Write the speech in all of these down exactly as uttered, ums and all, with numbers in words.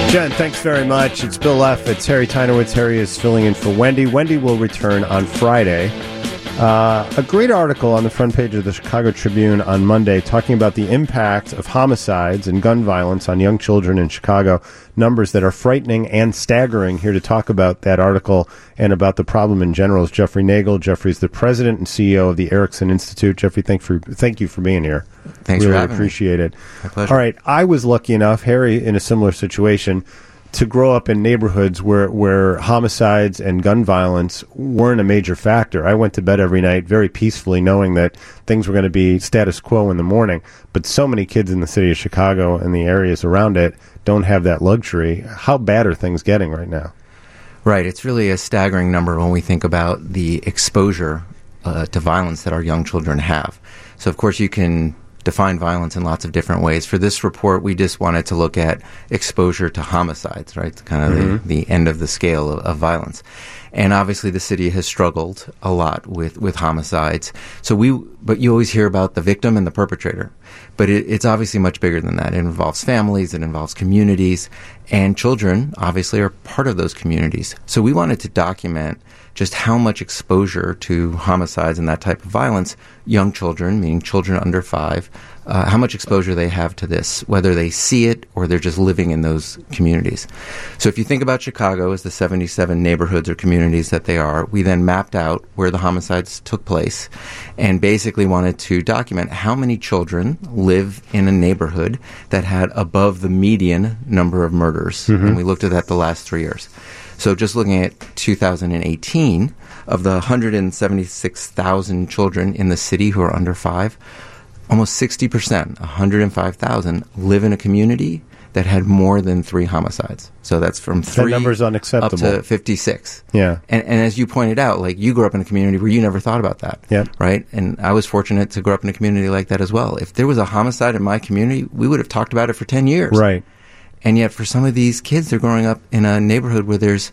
Jen, thanks very much. It's Bill Leff. It's Harry Teinowitz. Harry is filling in for Wendy. Wendy will return on Friday. Uh, a great article on the front page of the Chicago Tribune on Monday talking about the impact of homicides and gun violence on young children in Chicago, numbers that are frightening and staggering. Here to talk about that article and about the problem in general is Jeffrey Nagel. Jeffrey's the president and C E O of the Erickson Institute. Jeffrey, thank, for, thank you for being here. Thanks really for having appreciate me. it. My pleasure. All right, I was lucky enough, Harry, in a similar situation, to grow up in neighborhoods where, where homicides and gun violence weren't a major factor. I went to bed every night very peacefully knowing that things were going to be status quo in the morning. But so many kids in the city of Chicago and the areas around it don't have that luxury. How bad are things getting right now? Right. It's really a staggering number when we think about the exposure uh, to violence that our young children have. So, of course, you can define violence in lots of different ways. For this report, we just wanted to look at exposure to homicides, right? Kind of mm-hmm. the, the end of the scale of, of violence. And obviously the city has struggled a lot with, with homicides. So we, but you always hear about the victim and the perpetrator. But it, it's obviously much bigger than that. It involves families, it involves communities, and children obviously are part of those communities. So we wanted to document just how much exposure to homicides and that type of violence young children, meaning children under five, uh, how much exposure they have to this, whether they see it or they're just living in those communities. So if you think about Chicago as the seventy-seven neighborhoods or communities that they are, we then mapped out where the homicides took place and basically wanted to document how many children live in a neighborhood that had above the median number of murders. Mm-hmm. And we looked at that the last three years. So just looking at two thousand eighteen, of the one hundred seventy-six thousand children in the city who are under five, almost sixty percent, one hundred five thousand, live in a community that had more than three homicides. So that's from three that number's unacceptable. Up to fifty-six. Yeah. And, and as you pointed out, like you grew up in a community where you never thought about that. Yeah. Right? And I was fortunate to grow up in a community like that as well. If there was a homicide in my community, we would have talked about it for ten years. Right. And yet for some of these kids, they're growing up in a neighborhood where there's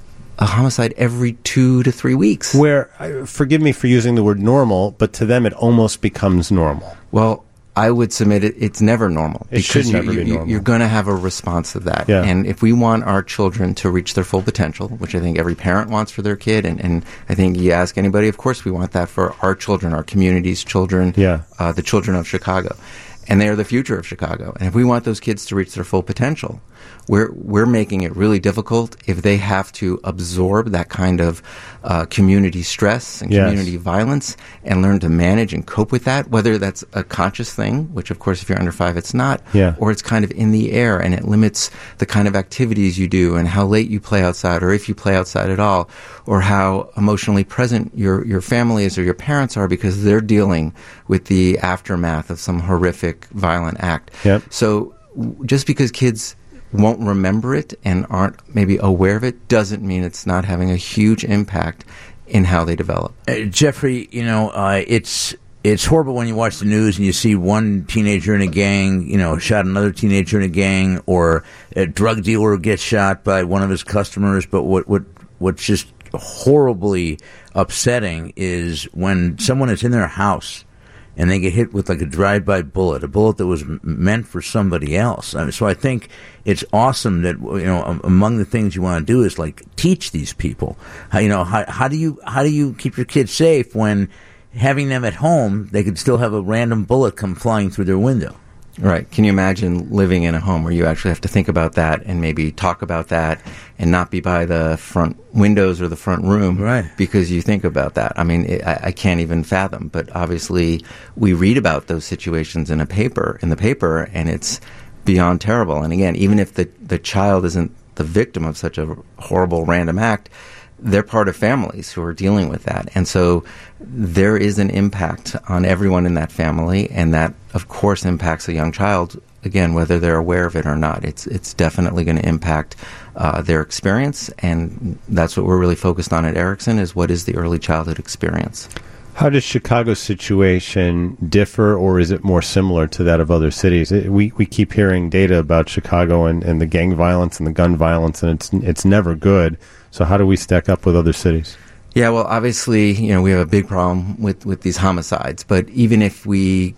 a homicide every two to three weeks. Where, uh, forgive me for using the word normal, but to them it almost becomes normal. Well, I would submit it, it's never normal. It should you, never you, be normal. You're going to have a response to that. Yeah. And if we want our children to reach their full potential, which I think every parent wants for their kid, and, and I think you ask anybody, of course we want that for our children, our community's children, yeah. uh, the children of Chicago. And they are the future of Chicago. And if we want those kids to reach their full potential, we're we're making it really difficult if they have to absorb that kind of uh, community stress and yes. community violence and learn to manage and cope with that, whether that's a conscious thing, which of course if you're under five it's not, yeah. or it's kind of in the air and it limits the kind of activities you do and how late you play outside or if you play outside at all, or how emotionally present your, your family is or your parents are because they're dealing with the aftermath of some horrific violent act. Yep. So w- just because kids won't remember it and aren't maybe aware of it doesn't mean it's not having a huge impact in how they develop. Uh, Jeffrey, you know, uh, it's it's horrible when you watch the news and you see one teenager in a gang, you know, shot another teenager in a gang, or a drug dealer gets shot by one of his customers. But what what what's just horribly upsetting is when someone is in their house and they get hit with like a drive-by bullet, a bullet that was m- meant for somebody else. I mean, so I think it's awesome that, you know, um, among the things you want to do is like teach these people how, you know, how, how do you how do you keep your kids safe when having them at home they could still have a random bullet come flying through their window. Right. Can you imagine living in a home where you actually have to think about that and maybe talk about that and not be by the front windows or the front room right. because you think about that? I mean, it, I, I can't even fathom. But obviously, we read about those situations in a paper, in the paper, and it's beyond terrible. And again, even if the, the child isn't the victim of such a horrible random act, they're part of families who are dealing with that. And so there is an impact on everyone in that family, and that, of course, impacts a young child, again, whether they're aware of it or not. It's it's definitely going to impact uh, their experience, and that's what we're really focused on at Erickson, is what is the early childhood experience. How does Chicago's situation differ, or is it more similar to that of other cities? It, we we keep hearing data about Chicago and, and the gang violence and the gun violence, and it's it's never good. So how do we stack up with other cities? Yeah, well, obviously, you know, we have a big problem with, with these homicides. But even if we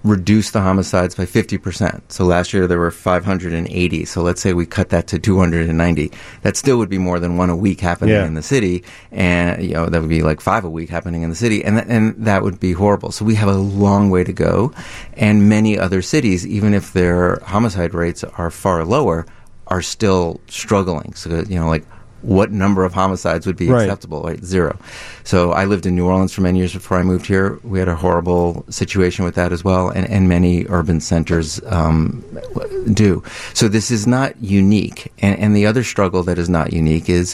reduce the homicides by fifty percent. So last year there were five hundred eighty. So let's say we cut that to two hundred ninety. That still would be more than one a week happening yeah. in the city. And, you know, that would be like five a week happening in the city. And, th- and that would be horrible. So we have a long way to go. And many other cities, even if their homicide rates are far lower, are still struggling. So, you know, like, what number of homicides would be right. acceptable? Right, zero. So I lived in New Orleans for many years before I moved here. We had a horrible situation with that as well, and, and many urban centers um, do. So this is not unique. And, and the other struggle that is not unique is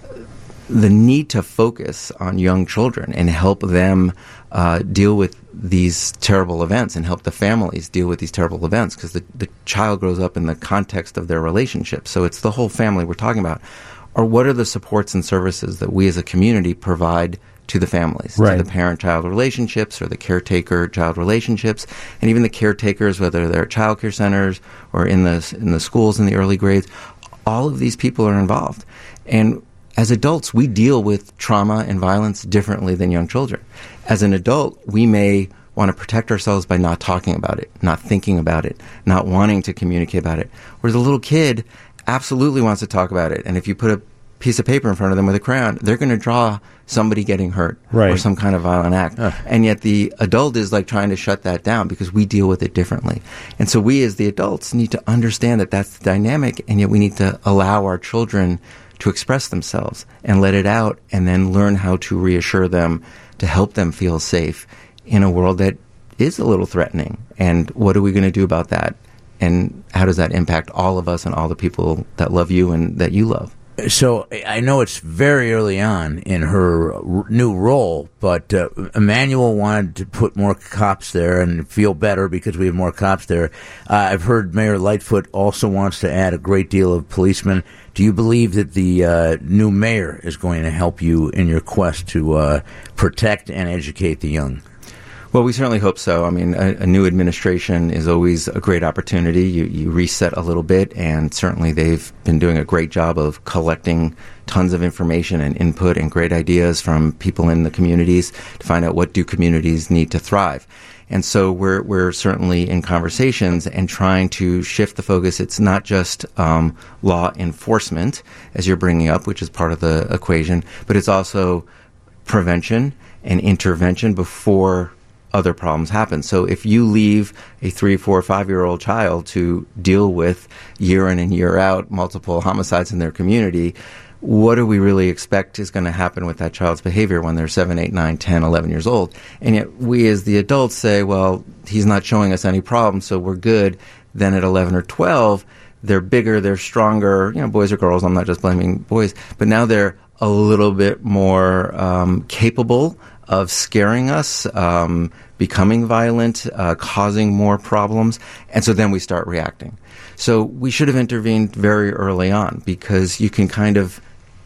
the need to focus on young children and help them uh, deal with these terrible events and help the families deal with these terrible events, because the, the child grows up in the context of their relationship. So it's the whole family we're talking about. Or what are the supports and services that we as a community provide to the families, right. to the parent-child relationships or the caretaker-child relationships, and even the caretakers, whether they're at child care centers or in the in the schools in the early grades. All of these people are involved. And as adults, we deal with trauma and violence differently than young children. As an adult, we may want to protect ourselves by not talking about it, not thinking about it, not wanting to communicate about it. Whereas a little kid absolutely wants to talk about it. And if you put a piece of paper in front of them with a crayon, they're going to draw somebody getting hurt right. or some kind of violent act. Uh. And yet the adult is like trying to shut that down because we deal with it differently. And so we as the adults need to understand that that's the dynamic, and yet we need to allow our children to express themselves and let it out, and then learn how to reassure them to help them feel safe in a world that is a little threatening. And what are we going to do about that? And how does that impact all of us and all the people that love you and that you love? So I know it's very early on in her r- new role, but uh, Emmanuel wanted to put more cops there and feel better because we have more cops there. Uh, I've heard Mayor Lightfoot also wants to add a great deal of policemen. Do you believe that the uh, new mayor is going to help you in your quest to uh, protect and educate the young? Well, we certainly hope so. I mean, a, a new administration is always a great opportunity. You, you reset a little bit, and certainly they've been doing a great job of collecting tons of information and input and great ideas from people in the communities to find out what do communities need to thrive. And so we're we're certainly in conversations and trying to shift the focus. It's not just um, law enforcement, as you're bringing up, which is part of the equation, but it's also prevention and intervention before other problems happen. So if you leave a three, four, five-year-old child to deal with year in and year out multiple homicides in their community, what do we really expect is going to happen with that child's behavior when they're seven, eight, nine, ten, eleven years old? And yet we as the adults say, well, he's not showing us any problems, so we're good. Then at eleven or twelve, they're bigger, they're stronger, you know, boys or girls, I'm not just blaming boys, but now they're a little bit more um, capable of scaring us, um, becoming violent, uh, causing more problems, and so then we start reacting. So we should have intervened very early on, because you can kind of,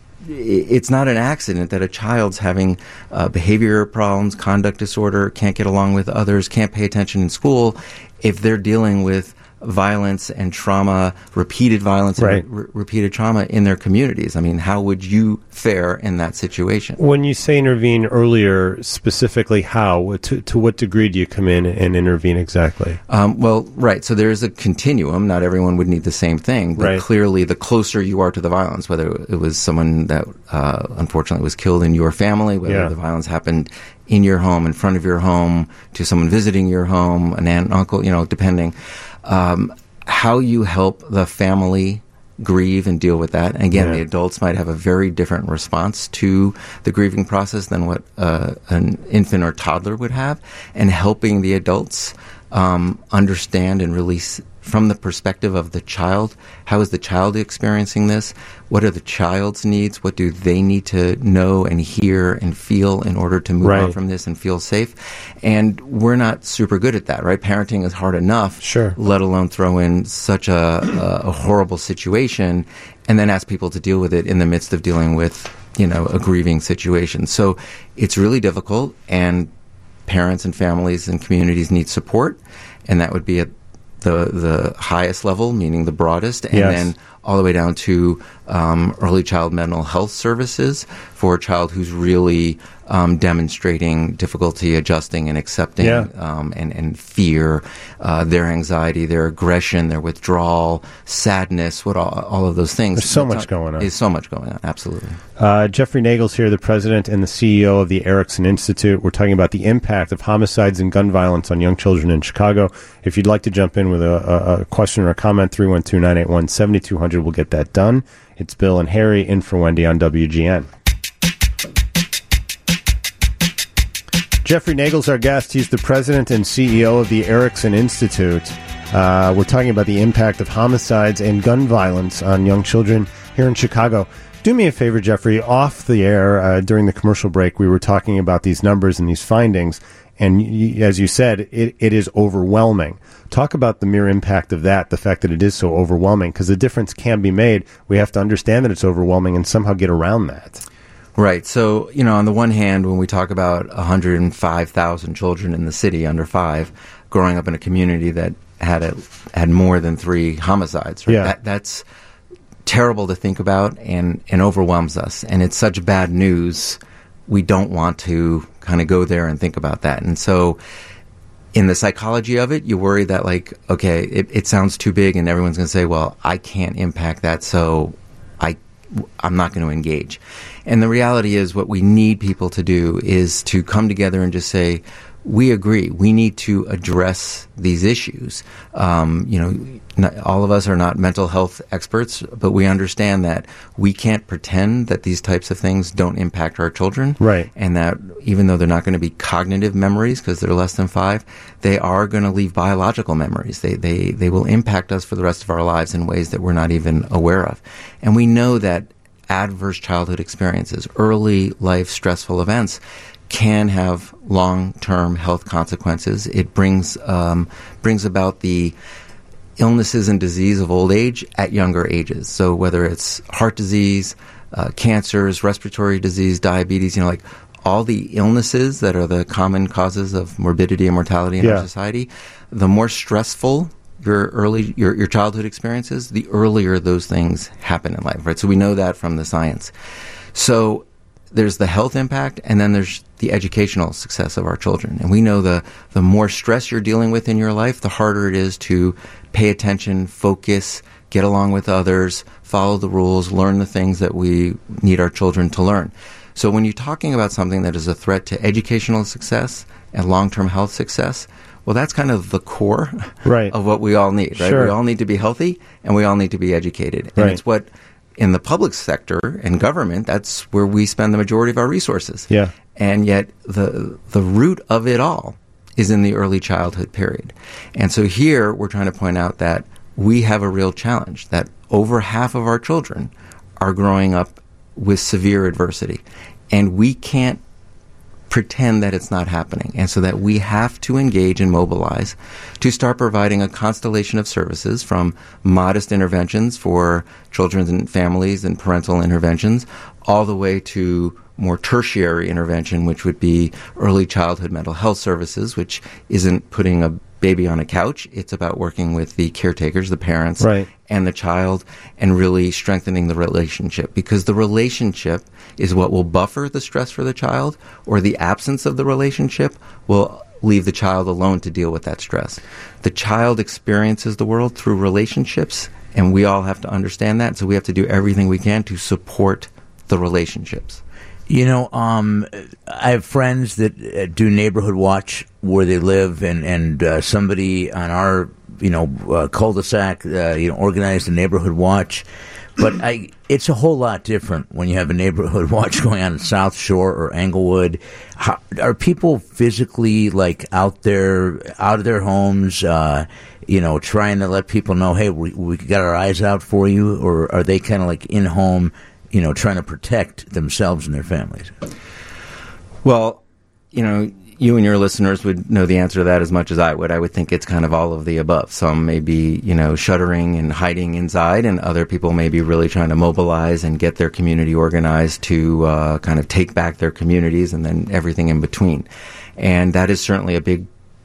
it's not an accident that a child's having uh, behavior problems, conduct disorder, can't get along with others, can't pay attention in school, if they're dealing with violence and trauma, repeated violence right. and re- repeated trauma in their communities. I mean, how would you fare in that situation? When you say intervene earlier, specifically how? To, to what degree do you come in and intervene exactly? Um, well, right. So there is a continuum. Not everyone would need the same thing, but right. clearly the closer you are to the violence, whether it was someone that uh, unfortunately was killed in your family, whether yeah. the violence happened in your home, in front of your home, to someone visiting your home, an aunt, uncle, you know, depending. Um, how you help the family grieve and deal with that. And again, yeah. the adults might have a very different response to the grieving process than what uh, an infant or toddler would have. And helping the adults um, understand and release from the perspective of the child. How is the child experiencing this? What are the child's needs? What do they need to know and hear and feel in order to move right. on from this and feel safe? And we're not super good at that, right? Parenting is hard enough, sure. let alone throw in such a, a, a horrible situation and then ask people to deal with it in the midst of dealing with, you know, a grieving situation. So it's really difficult, and parents and families and communities need support, and that would be at the the highest level, meaning the broadest, and yes. then all the way down to um, early child mental health services for a child who's really um, demonstrating difficulty adjusting and accepting Yeah. um, and, and fear, uh, their anxiety, their aggression, their withdrawal, sadness, what all, all of those things. There's so much going on. There's so much going on, absolutely. Uh, Jeffrey Nagel's here, the president and the C E O of the Erickson Institute. We're talking about the impact of homicides and gun violence on young children in Chicago. If you'd like to jump in with a, a, a question or a comment, three one two, nine eight one, seven two zero zero, we'll get that done. It's Bill and Harry in for Wendy on W G N. Jeffrey Nagel's our guest. He's the president and C E O of the Erickson Institute. Uh, we're talking about the impact of homicides and gun violence on young children here in Chicago. Do me a favor, Jeffrey. Off the air, uh, during the commercial break, we were talking about these numbers and these findings, and y- as you said, it, it is overwhelming. Talk about the mere impact of that, the fact that it is so overwhelming, because the difference can be made. We have to understand that it's overwhelming and somehow get around that. Right. So, you know, on the one hand, when we talk about one hundred five thousand children in the city under five growing up in a community that had a, had more than three homicides, right? Yeah. That, that's terrible to think about and, and overwhelms us. And it's such bad news, we don't want to kind of go there and think about that. And so in the psychology of it, you worry that, like, okay, it, it sounds too big and everyone's going to say, well, I can't impact that, so I, I'm not going to engage. And the reality is what we need people to do is to come together and just say, we agree, we need to address these issues. Um, you know, not, all of us are not mental health experts, but we understand that we can't pretend that these types of things don't impact our children. Right. And that even though they're not going to be cognitive memories because they're less than five, they are going to leave biological memories. They, they, they will impact us for the rest of our lives in ways that we're not even aware of. And we know that adverse childhood experiences, early life stressful events, can have long-term health consequences. It brings um, brings about the illnesses and disease of old age at younger ages. So whether it's heart disease, uh, cancers, respiratory disease, diabetes, you know, like all the illnesses that are the common causes of morbidity and mortality in Yeah. our society, the more stressful your early your, your childhood experiences, the earlier those things happen in life, right? So we know that from the science. So there's the health impact, and then there's the educational success of our children. And we know the, the more stress you're dealing with in your life, the harder it is to pay attention, focus, get along with others, follow the rules, learn the things that we need our children to learn. So when you're talking about something that is a threat to educational success and long-term health success, well, that's kind of the core Right. of what we all need, right? Sure. We all need to be healthy, and we all need to be educated. And Right. it's what in the public sector and government, that's where we spend the majority of our resources. Yeah. And yet the the root of it all is in the early childhood period. And so here we're trying to point out that we have a real challenge, that over half of our children are growing up with severe adversity. And we can't pretend that it's not happening. And so that we have to engage and mobilize to start providing a constellation of services, from modest interventions for children and families and parental interventions, all the way to more tertiary intervention, which would be early childhood mental health services, which isn't putting a baby on a couch. It's about working with the caretakers, the parents, Right. and the child, and really strengthening the relationship, because the relationship is what will buffer the stress for the child, or the absence of the relationship will leave the child alone to deal with that stress. The child experiences the world through relationships, and we all have to understand that, so we have to do everything we can to support the relationships. You know, um, I have friends that uh, do neighborhood watch where they live, and and uh, somebody on our you know uh, cul-de-sac uh, you know organized a neighborhood watch. But I, it's a whole lot different when you have a neighborhood watch going on in South Shore or Englewood. How, are people physically like out there, out of their homes, uh, you know, trying to let people know, hey, we we got our eyes out for you, or are they kind of like in home, you know, trying to protect themselves and their families? Well, you know, you and your listeners would know the answer to that as much as I would. I would think it's kind of all of the above. Some may be, you know, shuddering and hiding inside, and other people may be really trying to mobilize and get their community organized to uh, kind of take back their communities, and then everything in between. And that is certainly a big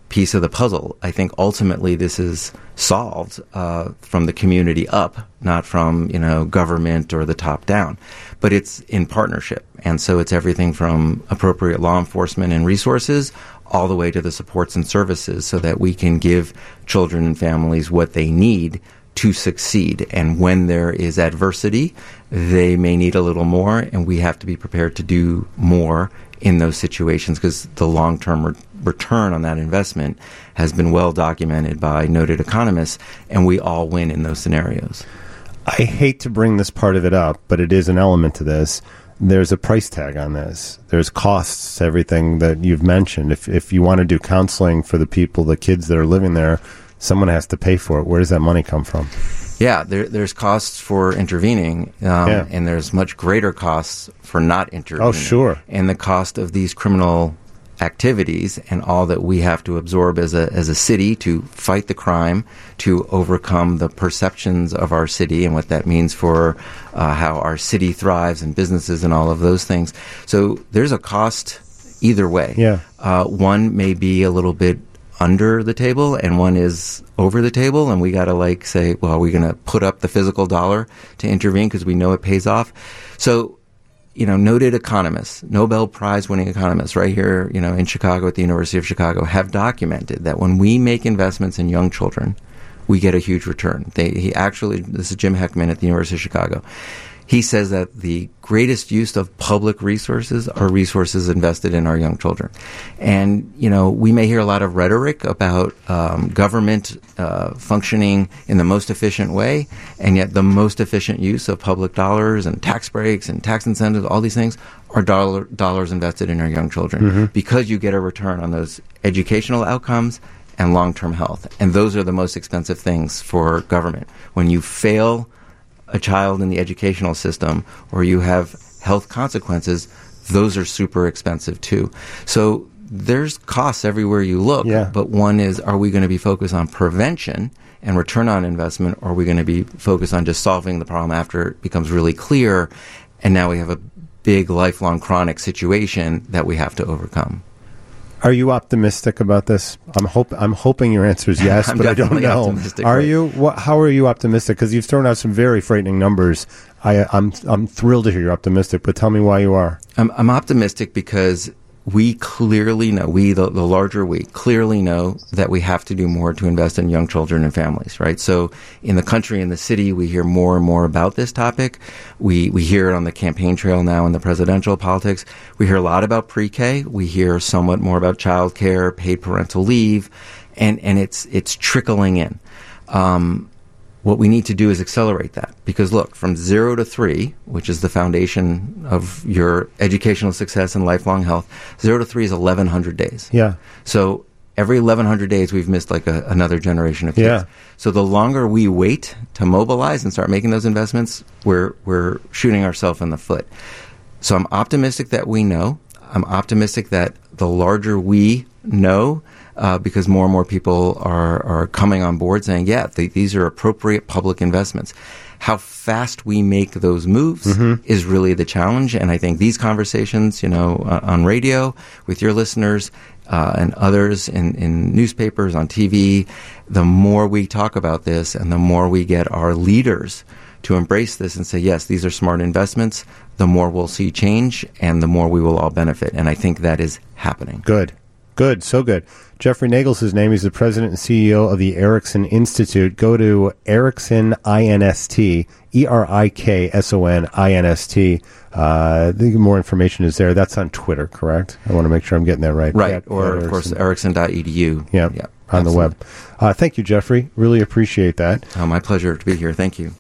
piece of the puzzle. I think ultimately this is solved uh, from the community up, not from, you know, government or the top down. But it's in partnership. And so it's everything from appropriate law enforcement and resources all the way to the supports and services so that we can give children and families what they need to succeed. And when there is adversity, they may need a little more, and we have to be prepared to do more in those situations because the long-term re- return on that investment has been well documented by noted economists, and we all win in those scenarios. I hate to bring this part of it up, but it is an element to this. There's a price tag on this. There's costs to everything that you've mentioned. If if you want to do counseling for the people, the kids that are living there, someone has to pay for it. Where does that money come from? Yeah, there, there's costs for intervening, um, yeah. and there's much greater costs for not intervening. Oh, sure. And the cost of these criminal activities and all that we have to absorb as a as a city to fight the crime, to overcome the perceptions of our city and what that means for uh, how our city thrives and businesses and all of those things. So there's a cost either way. Yeah. Uh, one may be a little bit under the table and one is over the table, and we got to like say, well, are we going to put up the physical dollar to intervene because we know it pays off? So, you know, noted economists, Nobel Prize winning economists right here, you know, in Chicago at the University of Chicago have documented that when we make investments in young children, we get a huge return. They, he actually, this is Jim Heckman at the University of Chicago. He says that the greatest use of public resources are resources invested in our young children. And, you know, we may hear a lot of rhetoric about um, government uh, functioning in the most efficient way, and yet the most efficient use of public dollars and tax breaks and tax incentives, all these things, are dollar, dollars invested in our young children mm-hmm. because you get a return on those educational outcomes and long-term health. And those are the most expensive things for government. When you fail a child in the educational system or you have health consequences, those are super expensive too. So there's costs everywhere you look, yeah. but one is, are we going to be focused on prevention and return on investment, or are we going to be focused on just solving the problem after it becomes really clear and now we have a big lifelong chronic situation that we have to overcome? Are you optimistic about this? I'm hope I'm hoping your answer is yes, but I don't know. Are right? you? What, how are you optimistic? Because you've thrown out some very frightening numbers. I, I'm I'm thrilled to hear you're optimistic, but tell me why you are. I'm, I'm optimistic because we clearly know, we, the, the larger we, clearly know that we have to do more to invest in young children and families, right? So in the country, in the city, we hear more and more about this topic. We we hear it on the campaign trail now in the presidential politics. We hear a lot about pre-K. We hear somewhat more about child care, paid parental leave, and, and it's it's trickling in. Um, What we need to do is accelerate that because, look, from zero to three, which is the foundation of your educational success and lifelong health, zero to three is eleven hundred days. Yeah. So every eleven hundred days, we've missed like a, another generation of kids. Yeah. So the longer we wait to mobilize and start making those investments, we're we're shooting ourselves in the foot. So I'm optimistic that we know. I'm optimistic that the larger we know, Uh, because more and more people are, are coming on board saying, yeah, th- these are appropriate public investments. How fast we make those moves mm-hmm. is really the challenge. And I think these conversations, you know, uh, on radio with your listeners uh, and others in, in newspapers, on T V, the more we talk about this and the more we get our leaders to embrace this and say, yes, these are smart investments, the more we'll see change and the more we will all benefit. And I think that is happening. Good. Good, so good. Jeffrey Nagel's his name. He's the president and C E O of the Erickson Institute. Go to Erickson, I N S T, E R I K S O N I N S T. Uh, the more information is there. That's on Twitter, correct? I want to make sure I'm getting that right. Right, At, or, at of course, Erickson. erickson dot e d u. Yeah, yeah on absolutely. the web. Uh, thank you, Jeffrey. Really appreciate that. Oh, my pleasure to be here. Thank you.